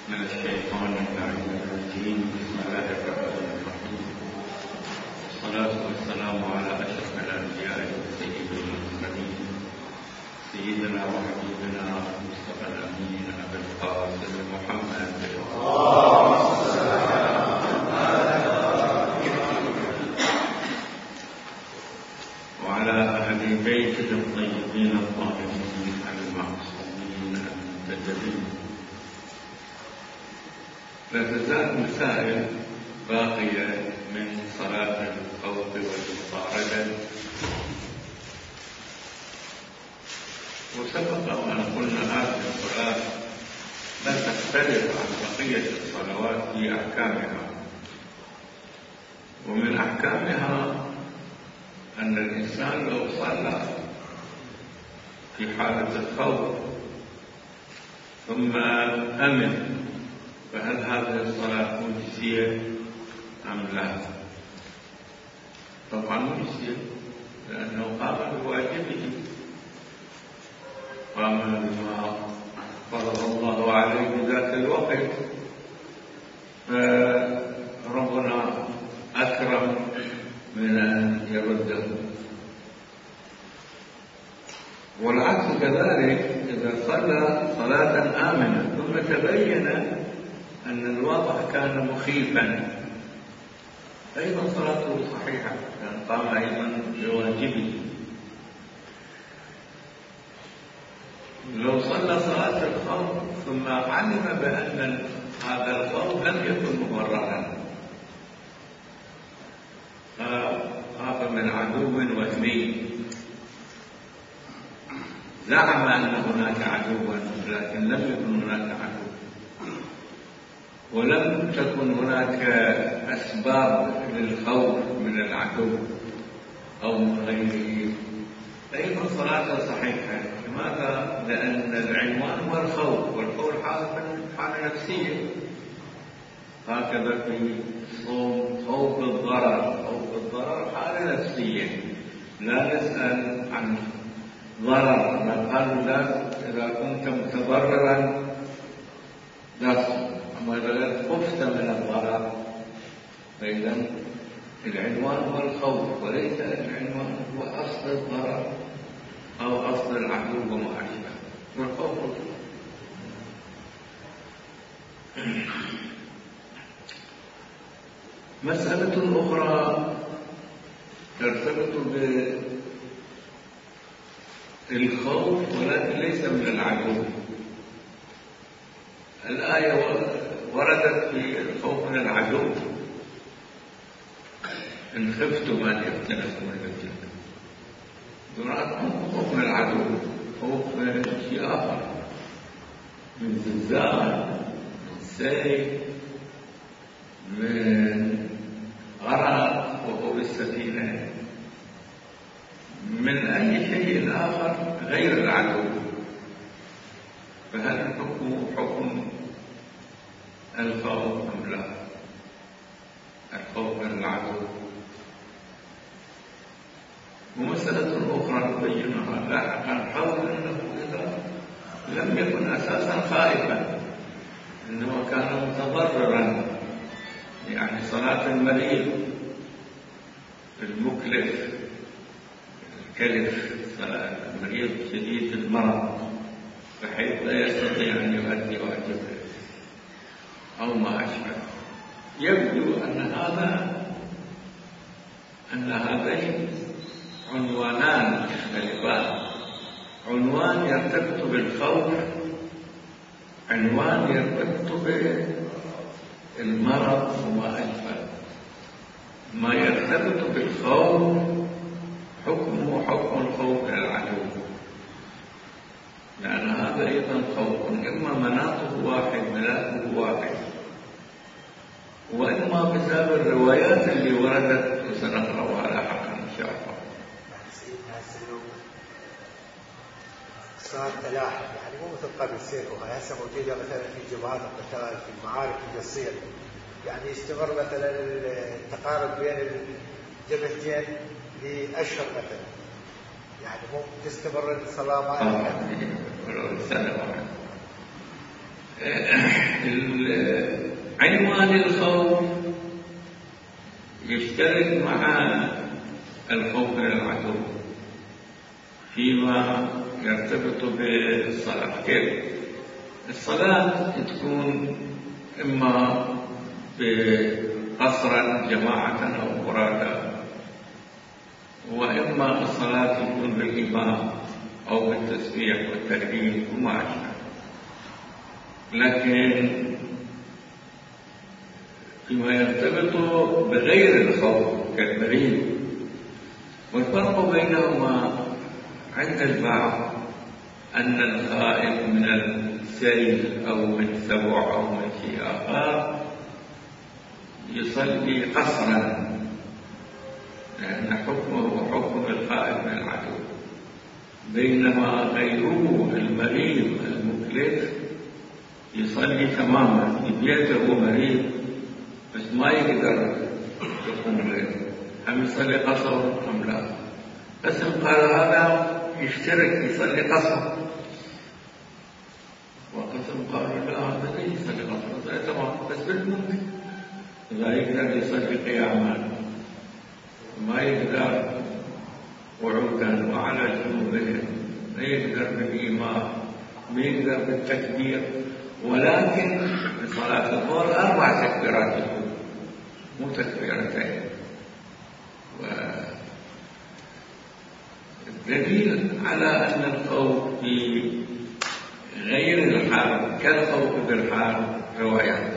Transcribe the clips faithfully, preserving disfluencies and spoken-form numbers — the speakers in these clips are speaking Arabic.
من الشيطان اللعين الرجيم. بسم الله الرحمن الرحيم، والصلاة والسلام على أشرف الأنبياء وسيد المرسلين، سيدنا وحبيبنا مصطفى الأمين أبي القاسم محمد وعلى أهل بيته الطيبين الطاهرين المعصومين المنتجبين. لا تزال مسائل باقية من صلاة الخوف والمطاردة، وسبق وأن قلنا هذه الصلاة لا تختلف عن بقية الصلوات في أحكامها، ومن أحكامها أن الإنسان لو صلى في حالة الخوف ثم أمن فهل هذه الصلاة مجزية أم لا؟ طبعا مجزية، لأنه قام بواجبه، قام بما فرض الله عليه ذات الوقت، فربنا أكرم من أن يرده. والعكس كذلك، إذا صلى صلاة آمنة ثم تبين أن الوضع كان مخيفا أيضا صلاته صحيحة، لأن قام أيضا بواجبه. لو صلى صلاة الخوف ثم علم بأن هذا الخوف لم يكن مبررا، خاف من عدو وثني، زعم أن هناك عدوا لكن لم يكن هناك عدو، ولم تكن هناك أسباب للخوف من العدو أو من غيره، أيضا صلاة صحيحة. لماذا؟ لأن العنوان هو الخوف، والخوف حالة نفسية. هكذا في الصوم خوف الضرر، خوف الضرر حالة نفسية، لا نسأل عن ضرر. ما قالوا لا، إذا كنت متضررا لا تصوم، أما إذا خفت من الضرر فإذا العنوان هو الخوف، وليس العنوان هو أصل الضرر أو أصل العدو وما أشبه. والخوف مسألة أخرى ترتبط بالخوف ولكن ليس من العدو. الآية وردت في الخوف من العدو: إن خفتم أن يفتنكم الذين. يراد خوف من العدو، خوف من شيء آخر، من زلزال، من سيف، من غرق وقوع السفينة، من أي شيء آخر غير العدو. فهل الحكم حكم الخوف أم لا؟ الخوف من العدو. ومسألة أخرى نبينها لاحقا، حول أنه إذا لم يكن أساسا خائفا، إنه كان متضررا، يعني صلاة المريض المكلف الكلف، صلاة المريض شديد المرض بحيث لا يستطيع أن يؤدي واجبه أو ما أشبه. يبدو أن هذا أن هذين عنوانان مختلفان: عنوان يرتبط بالخوف، عنوان يرتبط بالمرض وما أشبه. ما يرتبط بالخوف حكمه حكم الخوف من العدو، لأن هذا أيضا خوف، إما مناطه واحد ملاكه واحد، وإما بسبب الروايات اللي وردت وسنقرأها لاحقا إن شاء الله. صار تلاحق، يعني مو مثل قبل السير، وهي هسه موجودة مثلا في جبهات القتال، في المعارك القصيرة، يعني يستمر مثلا التقارب بين الجبهتين لأشهر مثلا، يعني مو تستمر الصلاة معها. عنوان الخوف يشترك مع الخوف من العدو فيما يرتبط بالصلاة. كيف؟ الصلاة تكون إما بقصرا جماعة أو فرادا، وإما الصلاة تكون بالإمام أو بالتسبيح والتكبير وما أشبه. لكن فيما يرتبط بغير الخوف كالمريض، والفرق بينهما عند البعض أن الخائف من السيل أو من سبع أو من شيء آخر يصلي قصرا، لأن حكمه حكم الخائف من العدو، بينما غيره المريض المكلف يصلي تماما في بيته مريض بس ما يقدر يقوم الليل، هم يصلي قصر أم لا؟ قسم قال هذا يشترك يصلي قصر، وقسم قال لا هذا لا يصلي قصر، يصلي تمام بس بالممكن لا يقدر يصلي قياما وما يقدر قعودا وعلى جنوبهم، لا يقدر بالإمام، ما يقدر بالتكبير، ولكن في صلاة الظهر أربع تكبيرات مو تكبيرتين. والدليل على أن الخوف في غير الحال كالخوف بالحال روايات،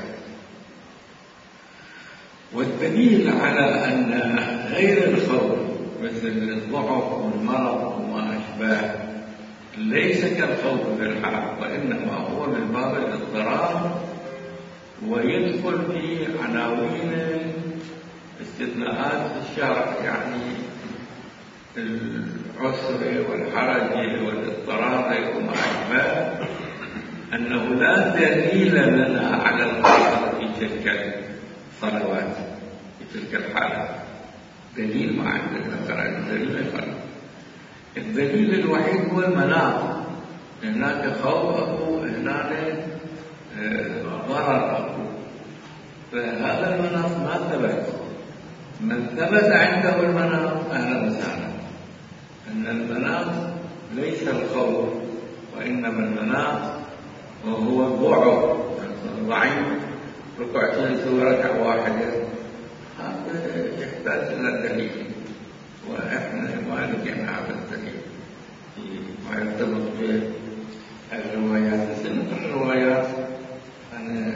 والدليل على أن غير الخوف مثل الضعف والمرض وما أشباه ليس كالخوف بالحال، وإنما هو من باب الاضطرار، ويدخل في عناوين استثناءات الشرع، يعني العسر والحرج والاضطرار وما أشباه، أنه لا دليل لنا على القصر في تلك الصلوات في تلك الحالة. دليل ما عندنا ترى الدليل الفرق. الدليل الوحيد هو المناط، هناك خوف أخو هناك ضرر أخو، فهذا المناط ما ثبت. من ثبت عنده المناط أهلا وسهلا، أن المناط ليس الخوف وإنما المناط وهو الضعف، ضعيف ركعتين سوى ركعة واحدة، هذا يحتاج إلى دليل، وإحنا ما لقينا هذا الدليل ما يرتبط بالروايات. سنة الروايات أنا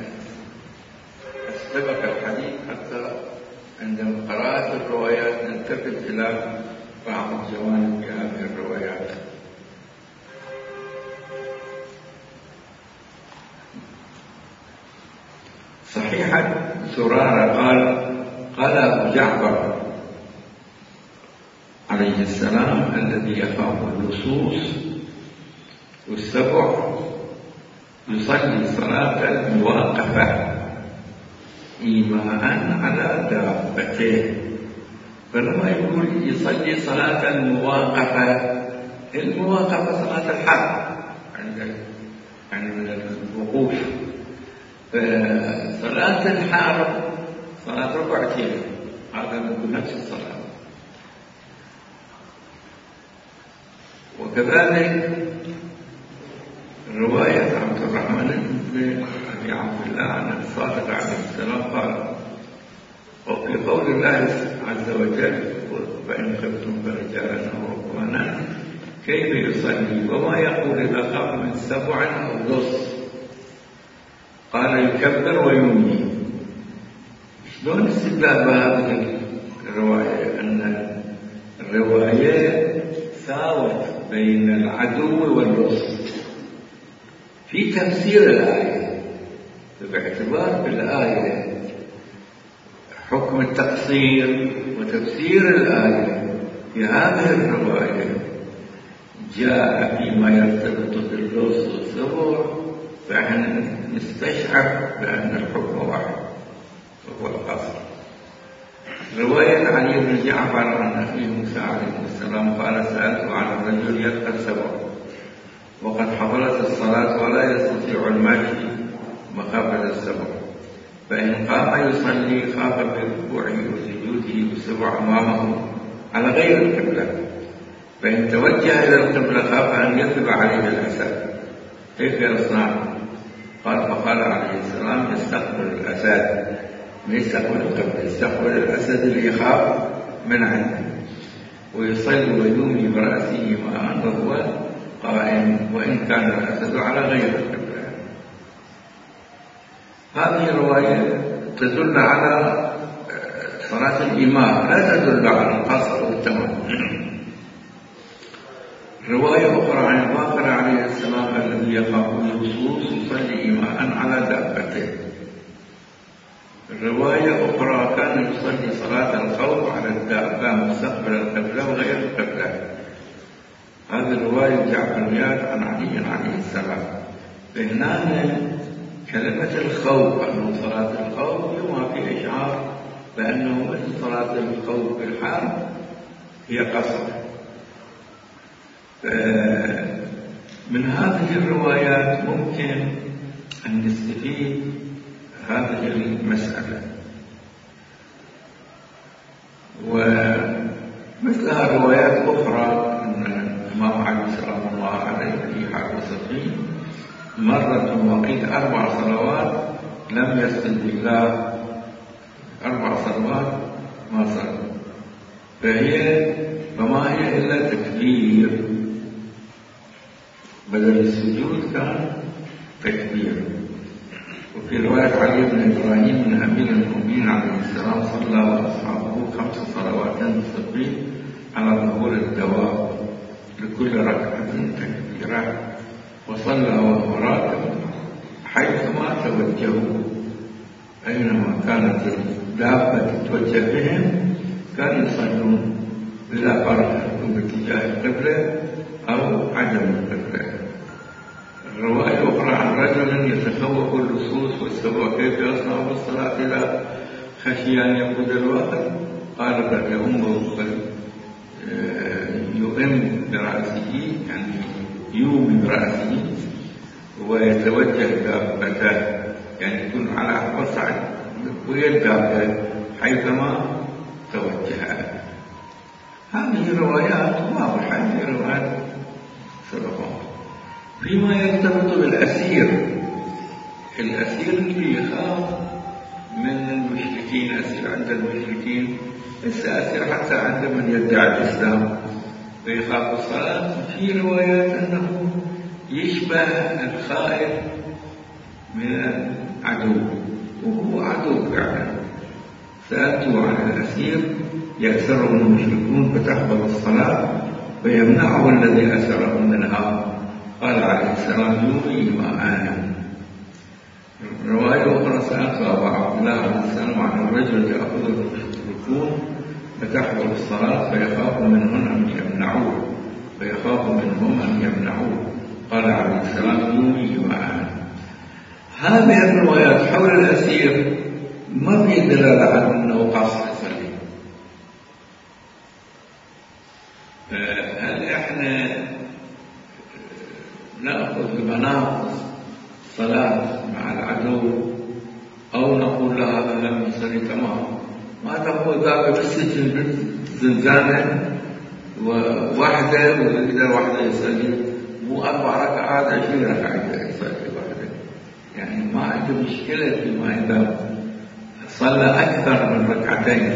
أستبق الحديث حتى عندما قرأت الروايات نلتفت إلى بعض الجوانب في هذه الروايات. صحيحة سرارة قال قال أبو جعفر عليه السلام الذي يخاف اللصوص والسبع يصلي صلاة المواقفة إيماء على دابته، فلما يقول يصلي صلاة المواقفة، المواقفة صلاة الحرب عند عند الوقوف، فصلاة الحرب صلاة ركعتين، هذا نقول نفس الصلاة. وكذلك رواية عبد الرحمن بن أبي عبد الله عن الصادق عليه السلام قال: وفي قول الله عز وجل: فإن خفتم فرجالا أو ركبانا كيف يصلي؟ وما يقول إذا خاف من سبع أو لص؟ قال: يكبر ويمني. شلون استدلال بهذه الرواية؟ أن الرواية ساوت بين العدو واللص في تفسير الآية، باعتبار بالآية حكم التقصير وتفسير الآية في هذه الرواية جاء فيما يرتبط باللص والسبع، فإحنا نستشعر بأن الحكم واحد وهو القصر. رواية علي بن جعفر عن أخيه موسى عليه السلام قال: سألت عن الرجل يلقى السبع وقد حضرت الصلاة ولا يستطيع المشي مخافة كان يصلي خاف بركوعه وسجوده والسبع أمامه على غير القبلة، فإن توجه إلى القبلة خاف أن يثب عليه الأسد، كيف يصنع؟ قال فقال عليه السلام يستقبل الأسد، ما يستقبل القبلة، يستقبل الأسد اللي يخاف من عنده، ويصلي ويومي برأسه ما وهو قائم وإن كان الأسد على غير القبلة. هذه الرواية تدل على صلاة الإمام، لا تدل على القصر والتمام. رواية أخرى عن باقر عليه السلام الذي يخاف اللصوص يصلي إيماء على دابته. رواية أخرى كان يصلي صلاة الخوف على الدابة مستقبل القبلة وغير القبلة. هذه الرواية الجعفريات عن علي عليه السلام. فهنا كلمة الخوف أنه صلاة الخوف يوم في إشعار بأنه صلاة الخوف في الحال هي قصر. من هذه الروايات ممكن أن نستفيد هذه المسألة، ومثلها روايات أخرى أن الإمام علي سلام الله عليه في حال صفين مرة وقيت أربع صلوات لم يسجد لله، أربع صلوات ما صلى، فهي فما هي إلا تكبير، بدل السجود كان تكبير. وفي رواية علي بن إبراهيم من أمير المؤمنين عليه السلام صلى وأصحابه خمس صلوات صفين على ظهور الدواب لكل ركعة تكبيرات، وصلى وهو راكب حيثما توجهوا، أينما كانت الدابة تتوجه بهم كانوا يصلون بلا فرق باتجاه القبلة أو عدم القبلة. الرواية الأخرى عن رجل يتخوف اللصوص والسبع كيف يصنع بالصلاة إذا خشي أن يفقد الوقت، قال بل يؤم يؤم برأسه، يعني يومي برأسه ويتوجه دابته، يعني يكون على وسع ويدابته حيثما توجه. هذه الروايات واضحة، هذه روايات سبقها. فيما يرتبط بالأسير، الأسير اللي يخاف من المشركين، أسير عند المشركين، الأسير حتى عند من يدعي الإسلام ويخاف الصلاة، في روايات أنه يشبه الخائف من العدو وهو عدو فعلا. سألته عن الأسير يأسره المشركون فتحفظ الصلاة ويمنعه الذي أسره منها، قال عليه السلام يومي وآن. رواية أخرى سألت أبا عبد الله عليه السلام عن الرجل يأخذ المشركون فتحفظ الصلاة فيخاف منهم أن يمنعوه فيخاف منهم أن يمنعوه، قال عليه السلام يومي وآن. هذه الروايات حول الأسير ما في دلالة على أنه قاصد يصلي. هل إحنا نأخذ بمناط صلاة مع العدو أو نقول له هذا لم يصلي تمام؟ ما تقول ذاك بالسجن زنزانة وواحدة وإذا واحدة يصلي مو أربع ركعات عشرين ركعة يصلي واحدة، يعني ما عنده مشكلة فيما إذا صلى أكثر من ركعتين.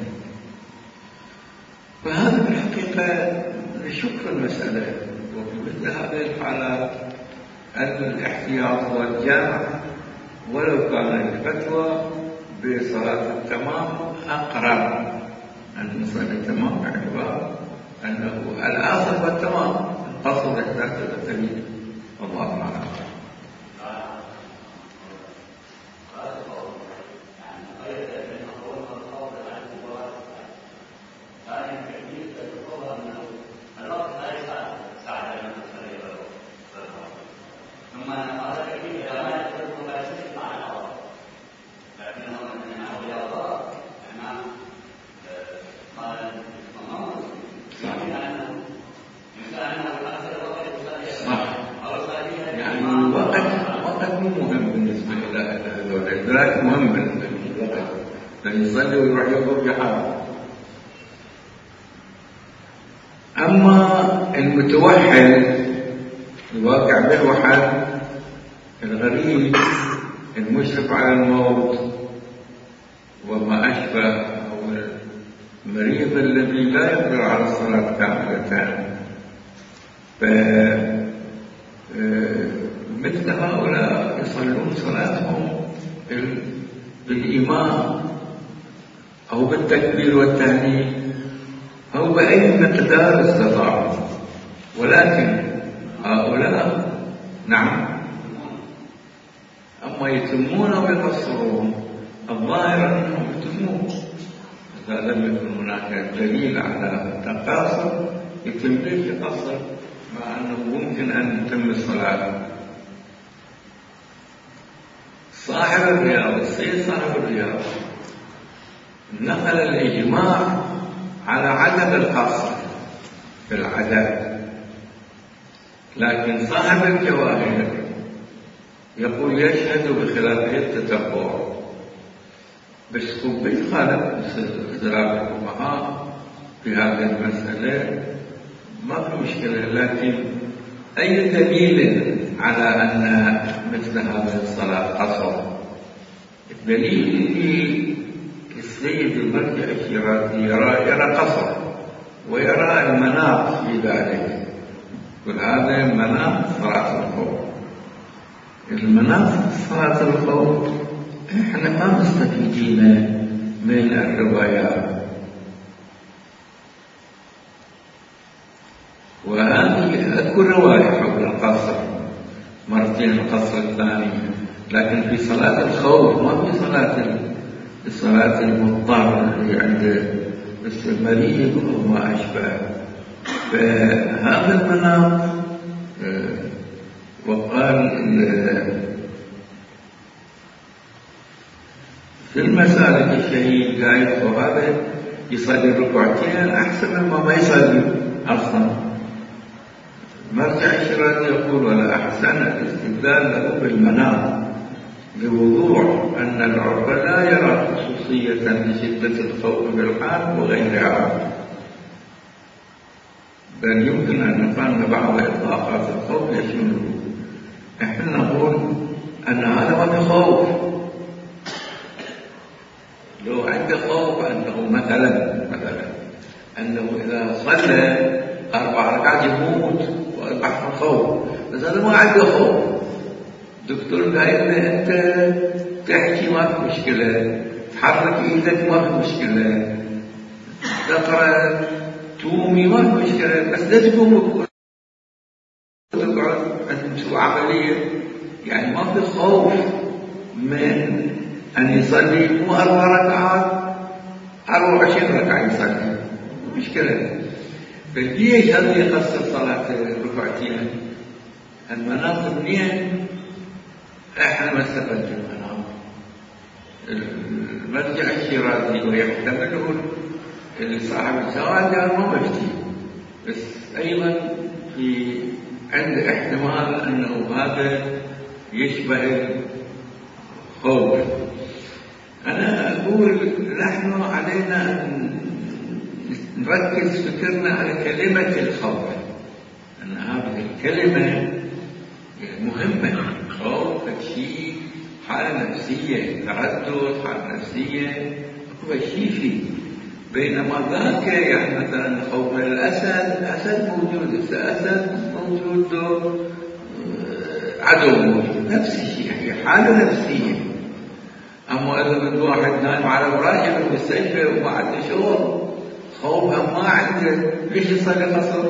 فهذا بالحقيقة نشك المسألة، وفي مثل هذه الحالات الاحتياط والجمع ولو كان الفتوى بصلاة التمام أقرب أن نصلي تمام باعتبار أنه الأصل والتمام القصر يحتاج إلى التمييز. والله أعلم. مهم بالنسبة إلى هذول، لكن مهم بالنسبة للوقت. يصلي ويروح يضرب بحاله. أما المتوحد الواقع بالوحد الغريب المشرف على الموت وما أشبه، أو المريض الذي لا يقدر على الصلاة كاملة، فمثل هؤلاء يصلون صلاتهم بالإمام أو بالتكبير والتهليل أو بأي مقدار استطاعوا، ولكن هؤلاء نعم أما يتمون ويقصرون الظاهر أنهم يتمون إذا لم يكن هناك دليل على التقاصر يتم ليش يقصر مع أنه ممكن أن يتم الصلاة. صاحب الرياض السيد صاحب الرياض نقل الإجماع على عدم القصر في العدد، لكن صاحب الجواهر يقول يشهد بخلافه التتبع، بس بيخالف اختلاف الفقهاء في هذه المسألة ما في مشكلة، لكن أي دليل على أن مثل هذه الصلاة قصر؟ الدليل في السيد المرجع الشيرازي يرى يرى قصر ويرى المناط في ذلك، يقول هذا المناط صلاة الخوف. المناط صلاة الخوف احنا ما مستفيدين من الروايات، وهذه اكو رواية حول القصر مرتين القصر الثاني، لكن في صلاة الخوف ما في صلاة الصلاة المضطر اللي عند المريض وما أشبه. فهذا المناط وقال في المسالك الشهيد قايل هذا يصلي ركعتين أحسن مما ما يصلي أصلا. مرجع الشيرازي يقول ولا أحسن الاستدلال له بالمناط بوضوح أن العرف لا يرى خصوصية لشدة الخوف بالحال وغيرها، بل يمكن أن نقارن بعض إطلاقات الخوف يشمله. إحنا نقول أن هذا ما في خوف، لو عنده خوف أنه مثلا مثلا أنه إذا صلى أربع ركعات يموت وأصبح خوف، بس هذا ما عنده خوف. دكتور قال أنت تحكي ما في مشكلة، تحرك إيدك ما في مشكلة، تقرأ تومي ما في مشكلة، بس لا تقوم وتقعد تسوي عملية. يعني ما في خوف من أن يصلي مو أربع ركعات أربع وعشرين ركعة يصلي مشكلة. فليش هذا يقصر صلاة ركعتين؟ المناط اثنين احنا ما استفدنا المناط. المرجع الشيرازي ويحتمله صاحب الجواد قال ما بفتي، بس ايضا في عند احتمال انه هذا يشبه الخوف. انا اقول نحن علينا ان نركز فكرنا على كلمة الخوف، ان هذه الكلمة مهمة. خوف شيء حالة نفسية، تردد حالة نفسية اكو شيء فيه، بينما ذاك يعني مثلا خوف الاسد، الاسد موجود، الاسد موجود عدو موجود، نفس الشيء هي حالة نفسية. اما اذا من واحد نايم على فراشه بالمستشفى وما عنده شغل خوفه ما عنده، ليش يصلي قصر؟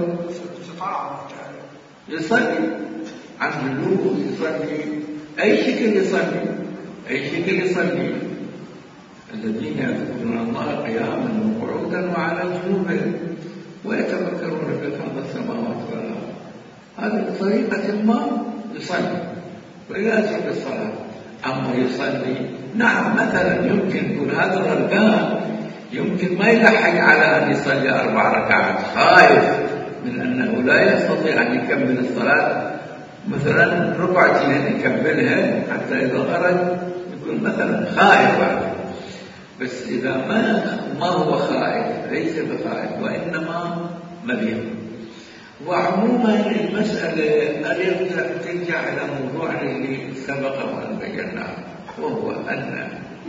يصلي عن جلوس، يصلي أي شكل، يصلي أي شكل يصلي. الذين يذكرون الله قياما وقعودا وعلى جنوبهم ويتفكرون في خلق السماوات والأرض، هذه بطريقة ما يصلي ويأتي بالصلاة. أما يصلي نعم مثلا يمكن يكون هذا غلبان، يمكن ما يلحق على أن يصلي أربع ركعات، خايف من أنه لا يستطيع أن يكمل الصلاة مثلا ركعتين يكملها حتى إذا خرج يكون مثلا خائف. بس إذا ما ما هو خائف ليس بخائف وإنما مريض. وعموما المسألة ترجع إلى موضوع اللي سبق وأن بيناه، وهو أن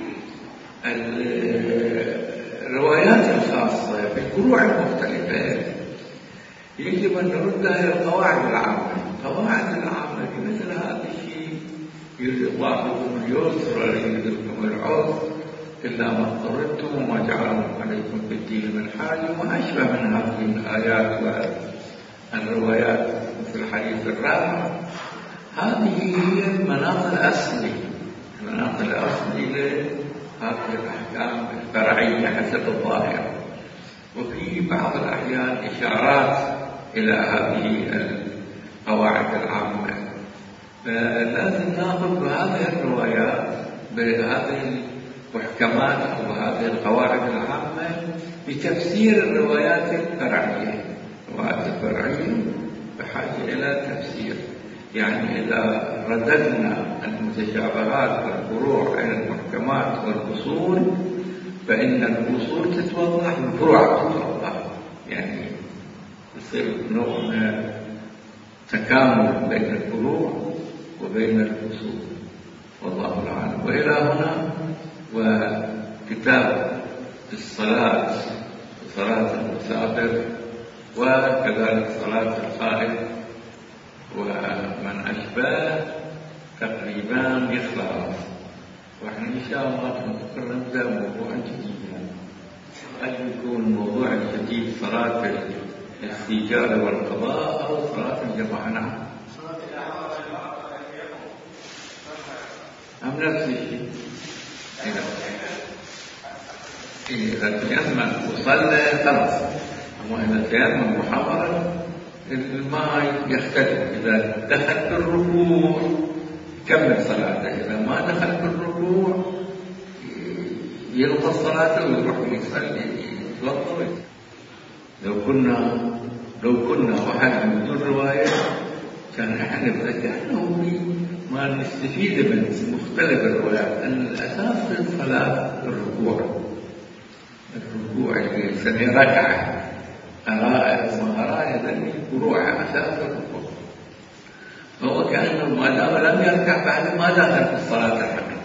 الروايات الخاصة بالفروع المختلفة يجب أن نردها إلى القواعد العامة. القواعد العامة في مثل هذا الشيء يريد الله بكم اليسر ولا يريد بكم العسر إلا ما اضطررتم وما جعل عليكم في الدين من حرج وما أشبه من هذه الآيات والروايات مثل حديث الرابع. هذه هي المناط الأصلي المناط الأصلي لهذه الأحكام الفرعية حسب الظاهر، وفي بعض الأحيان إشارات إلى هذه القواعد العامة. فلازم نأخذ بهذه الروايات بهذه المحكمات أو هذه القواعد العامة بتفسير الروايات الفرعية. الروايات الفرعية بحاجة إلى تفسير، يعني إذا رددنا المتشابهات والفروع إلى المحكمات والأصول فإن الأصول تتوضح والفروع تتوضح، يعني يصير نوع من تكامل بين الفروع وبين الأصول، والله أعلم. وإلى هنا وكتاب الصلاة، صلاة المسافر وكذلك صلاة الخائف ومن أشباه تقريبا يخلص. وإحنا إن شاء الله نذكر نبدأ موضوع جديد، قد يكون موضوع جديد صلاة الاستيجاب والقضاء أو صلاة الجماعة. نعم، أم نفس الشيء. إذا تيمم وصلى خلاص، أما إذا تيمم محاورا الماء يختلف. إذا دخل في الركوع كمل صلاته، إذا ما دخل في الركوع يلقى صلاته ويروح يصلي يتوضا. لو كنا لو كنا واحد من دون رواية كان احنا فتحنا ما نستفيد من مختلف الروايات أن الأساس في الصلاة الركوع. الركوع اللي يسمى ركعة أراء وأراء ذلك فروع أساس الركوع، فهو كأنه ما دام لم يركع بعد ما دخل في الصلاة الحقيقية.